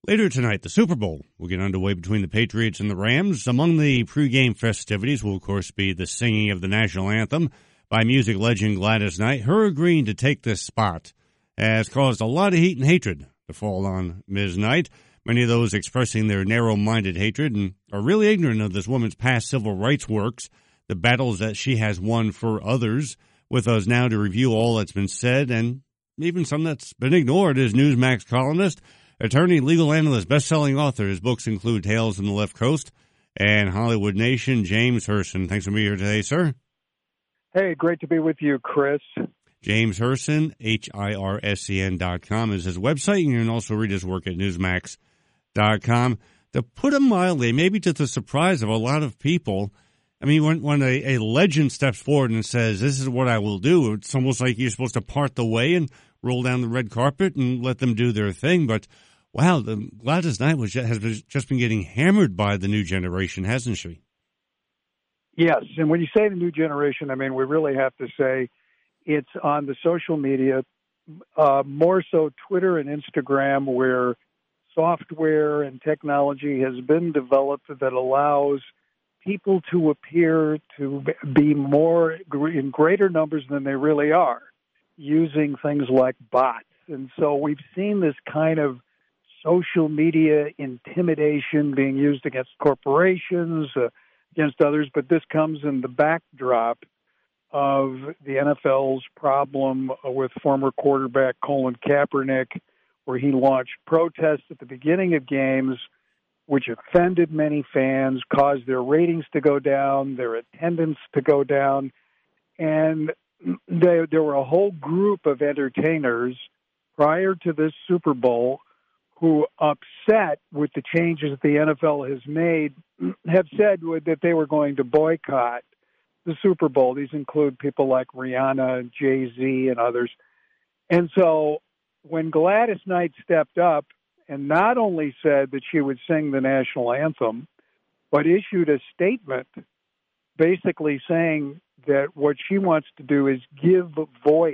Later tonight, the Super Bowl will get underway between the Patriots and the Rams. Among the pregame festivities will, of course, be the singing of the national anthem by music legend Gladys Knight. Her agreeing to take this spot has caused a lot of heat and hatred to fall on Ms. Knight. Many of those expressing their narrow-minded hatred and are really ignorant of this woman's past civil rights works, the battles that she has won for others. With us now to review all that's been said and even some that's been ignored is Newsmax columnist, attorney, legal analyst, best-selling author. His books include Tales from the Left Coast and Hollywood Nation, James Herson. Thanks for being here today, sir. Hey, great to be with you, Chris. James Herson, HIRSCN.com is his website. You can also read his work at Newsmax.com. To put it mildly, maybe to the surprise of a lot of people, I mean, when a legend steps forward and says, this is what I will do, it's almost like you're supposed to part the way and roll down the red carpet and let them do their thing. But, wow, Gladys Knight has just been getting hammered by the new generation, hasn't she? Yes, and when you say the new generation, I mean, we really have to say it's on the social media, more so Twitter and Instagram, where software and technology has been developed that allows people to appear to be more in greater numbers than they really are, using things like bots. And so we've seen this kind of social media intimidation being used against corporations, against others, but this comes in the backdrop of the NFL's problem with former quarterback Colin Kaepernick, where he launched protests at the beginning of games which offended many fans, caused their ratings to go down, their attendance to go down. And there were a whole group of entertainers prior to this Super Bowl who, upset with the changes that the NFL has made, have said that they were going to boycott the Super Bowl. These include people like Rihanna, Jay-Z, and others. And so when Gladys Knight stepped up and not only said that she would sing the national anthem, but issued a statement basically saying that what she wants to do is give voice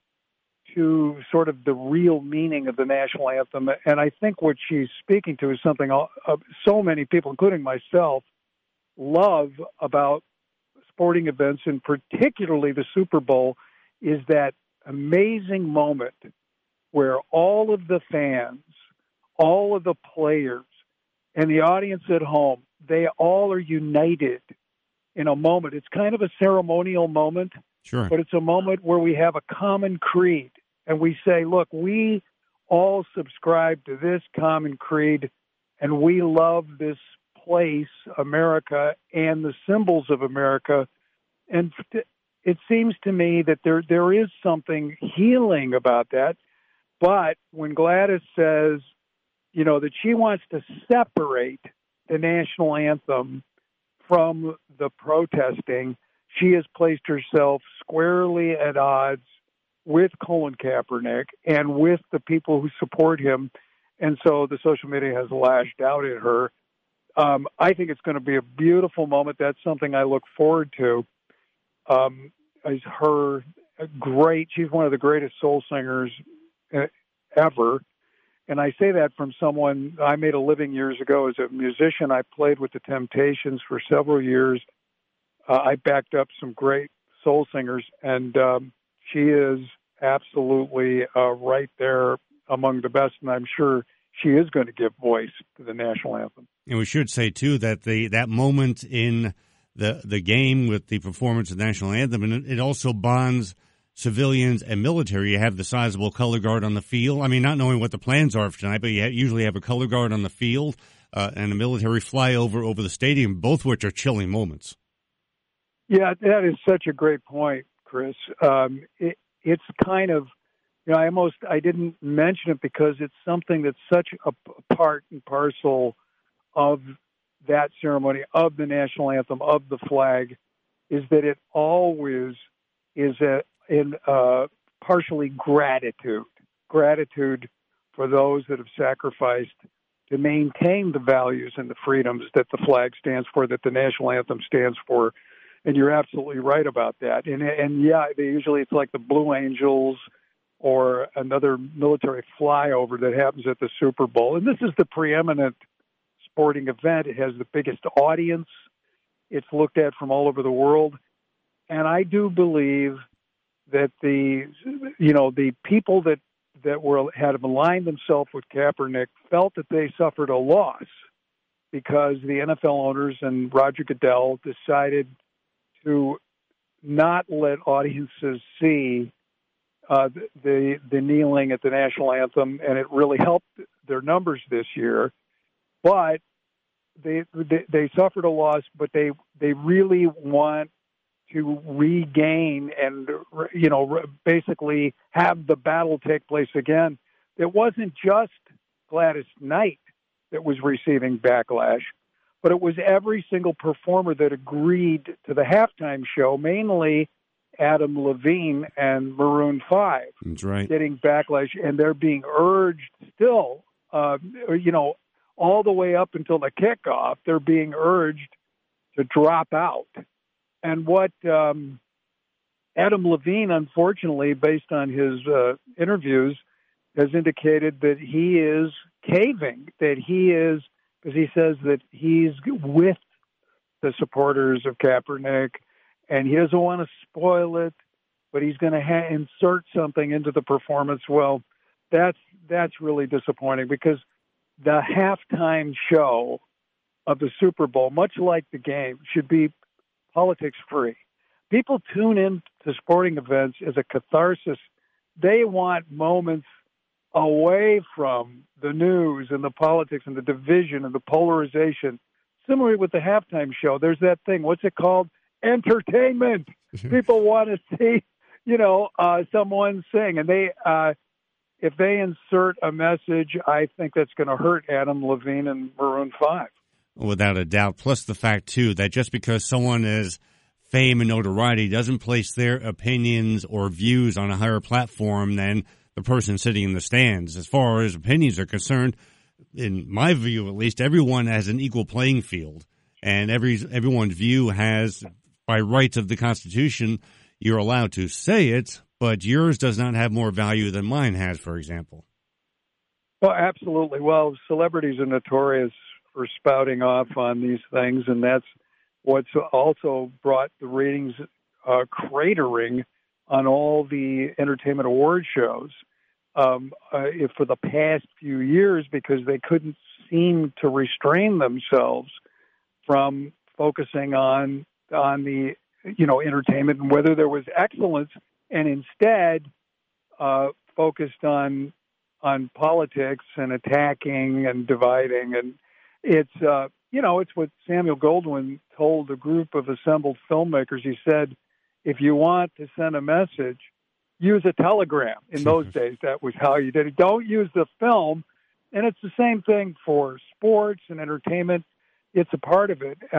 to sort of the real meaning of the national anthem. And I think what she's speaking to is something so many people, including myself, love about sporting events, and particularly the Super Bowl, is that amazing moment where all of the fans, all of the players, and the audience at home, they all are united in a moment. It's kind of a ceremonial moment, sure, but it's a moment where we have a common creed, and we say, look, we all subscribe to this common creed, and we love this place, America, and the symbols of America. And it seems to me that there is something healing about that. But when Gladys says, you know, that she wants to separate the national anthem from the protesting, she has placed herself squarely at odds with Colin Kaepernick and with the people who support him. And so the social media has lashed out at her. I think it's going to be a beautiful moment. That's something I look forward to. Is her great? She's one of the greatest soul singers ever. And I say that from someone, I made a living years ago as a musician. I played with the Temptations for several years. I backed up some great soul singers, and she is absolutely right there among the best, and I'm sure she is going to give voice to the national anthem. And we should say, too, that that moment in the game with the performance of the national anthem, and it also bonds civilians and military. You have the sizable color guard on the field. I mean, not knowing what the plans are for tonight, but you usually have a color guard on the field and a military flyover over the stadium, both which are chilling moments. Yeah, that is such a great point, Chris. It's kind of, you know, I didn't mention it because it's something that's such a part and parcel of that ceremony, of the national anthem, of the flag, is that it always is partially gratitude for those that have sacrificed to maintain the values and the freedoms that the flag stands for, that the national anthem stands for. And you're absolutely right about that. And yeah, usually it's like the Blue Angels or another military flyover that happens at the Super Bowl. And this is the preeminent sporting event. It has the biggest audience. It's looked at from all over the world. And I do believe that the people that had aligned themselves with Kaepernick felt that they suffered a loss because the NFL owners and Roger Goodell decided to not let audiences see the kneeling at the national anthem, and it really helped their numbers this year. But they suffered a loss, but they really want to regain and basically have the battle take place again. It wasn't just Gladys Knight that was receiving backlash, but it was every single performer that agreed to the halftime show, mainly Adam Levine and Maroon 5. That's right. Getting backlash, and they're being urged still, all the way up until the kickoff, they're being urged to drop out. And what Adam Levine, unfortunately, based on his interviews, has indicated that he is caving, that he is, because he says that he's with the supporters of Kaepernick, and he doesn't want to spoil it, but he's going to insert something into the performance. Well, that's really disappointing, because the halftime show of the Super Bowl, much like the game, should be politics-free. People tune in to sporting events as a catharsis. They want moments away from the news and the politics and the division and the polarization. Similarly with the halftime show, there's that thing. What's it called? Entertainment. People want to see, someone sing, and if they insert a message, I think that's going to hurt Adam Levine and Maroon 5. Without a doubt. Plus the fact, too, that just because someone is fame and notoriety doesn't place their opinions or views on a higher platform than the person sitting in the stands. As far as opinions are concerned, in my view at least, everyone has an equal playing field. And everyone's view has, by rights of the Constitution, you're allowed to say it, but yours does not have more value than mine has, for example. Well, absolutely. Well, celebrities are notorious for spouting off on these things, and that's what's also brought the ratings cratering on all the entertainment award shows for the past few years, because they couldn't seem to restrain themselves from focusing on the entertainment and whether there was excellence, and instead focused on politics and attacking and dividing. And it's what Samuel Goldwyn told a group of assembled filmmakers. He said, if you want to send a message, use a telegram. In those days, that was how you did it. Don't use the film. And it's the same thing for sports and entertainment. It's a part of it.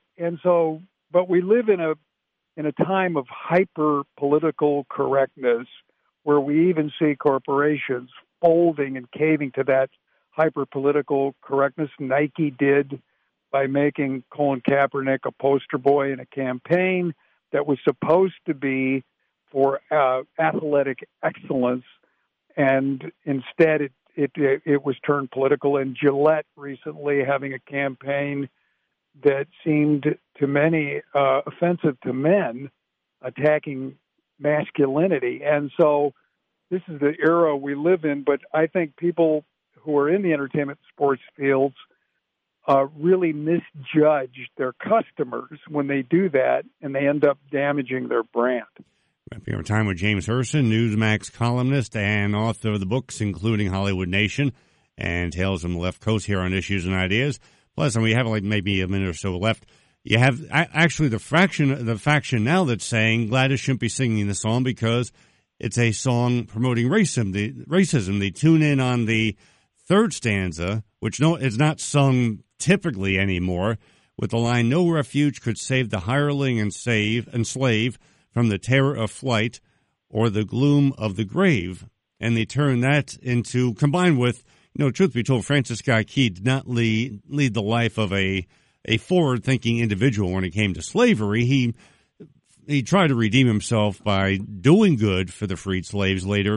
But we live in a time of hyper political correctness, where we even see corporations folding and caving to that hyper political correctness. Nike did by making Colin Kaepernick a poster boy in a campaign that was supposed to be for athletic excellence, and instead it was turned political. And Gillette recently having a campaign that seemed to many offensive to men, attacking masculinity. And so this is the era we live in, but I think people who are in the entertainment sports fields really misjudge their customers when they do that, and they end up damaging their brand. Wrapping our time with James Herson, Newsmax columnist and author of the books, including Hollywood Nation and Tales from the Left Coast, here on Issues and Ideas. Plus, and we have maybe a minute or so left. You have actually the faction now that's saying Gladys shouldn't be singing the song because it's a song promoting racism. They tune in on the third stanza, which is not sung typically anymore, with the line, "No refuge could save the hireling and slave from the terror of flight or the gloom of the grave." And they turn that into, combined with, truth be told, Francis Scott Key did not lead the life of a forward-thinking individual when it came to slavery. He tried to redeem himself by doing good for the freed slaves later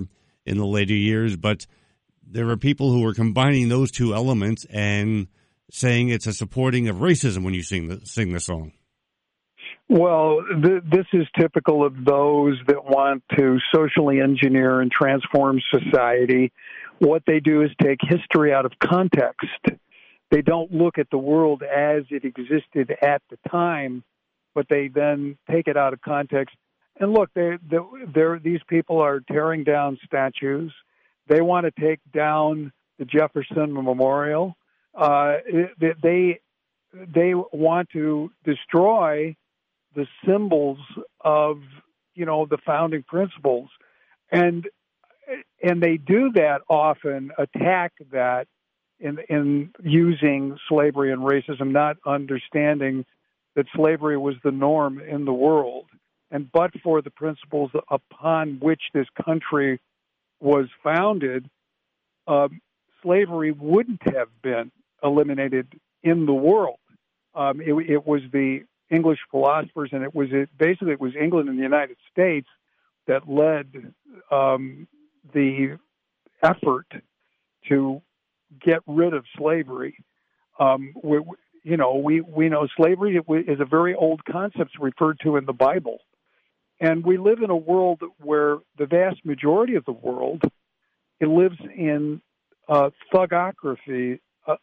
in the later years, but there are people who are combining those two elements and saying it's a supporting of racism when you sing the song. Well, this is typical of those that want to socially engineer and transform society. What they do is take history out of context. They don't look at the world as it existed at the time, but they then take it out of context. And look, these people are tearing down statues. They want to take down the Jefferson Memorial. They want to destroy the symbols of, the founding principles. And they do that often, attack that in using slavery and racism, not understanding that slavery was the norm in the world. And but for the principles upon which this country was founded, slavery wouldn't have been eliminated in the world. It was the English philosophers, and it was England and the United States that led the effort to get rid of slavery. We know slavery is a very old concept referred to in the Bible. And we live in a world where the vast majority of the world, it lives in thugocracies,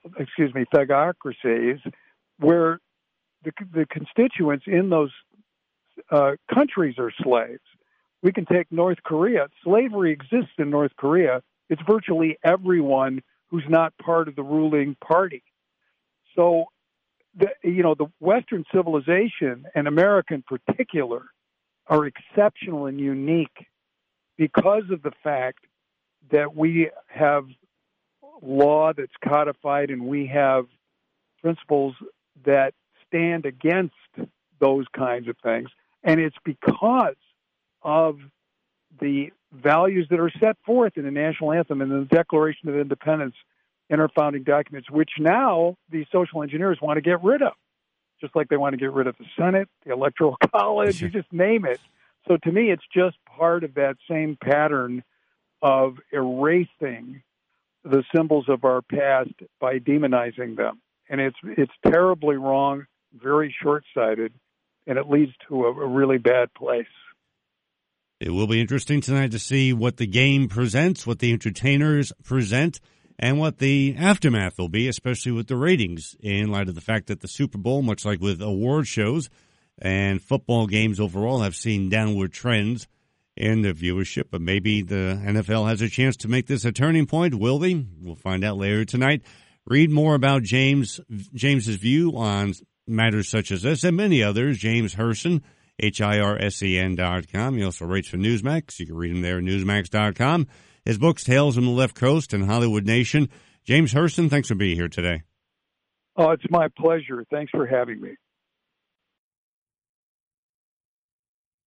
where the constituents in those countries are slaves. We can take North Korea. Slavery exists in North Korea. It's virtually everyone who's not part of the ruling party. So, the Western civilization, and America in particular, are exceptional and unique because of the fact that we have law that's codified and we have principles that stand against those kinds of things. And it's because of the values that are set forth in the national anthem and the Declaration of Independence in our founding documents, which now these social engineers want to get rid of, just like they want to get rid of the Senate, the Electoral College, you just name it. So to me, it's just part of that same pattern of erasing the symbols of our past by demonizing them. And it's terribly wrong, very short-sighted, and it leads to a really bad place. It will be interesting tonight to see what the game presents, what the entertainers present, and what the aftermath will be, especially with the ratings, in light of the fact that the Super Bowl, much like with award shows and football games overall, have seen downward trends in the viewership. But maybe the NFL has a chance to make this a turning point. Will they? We'll find out later tonight. Read more about James's view on matters such as this and many others. James Hirsen, HIRSEN.com. He also writes for Newsmax. You can read him there at Newsmax.com. His books, Tales from the Left Coast and Hollywood Nation. James Hirsen, thanks for being here today. Oh, it's my pleasure. Thanks for having me.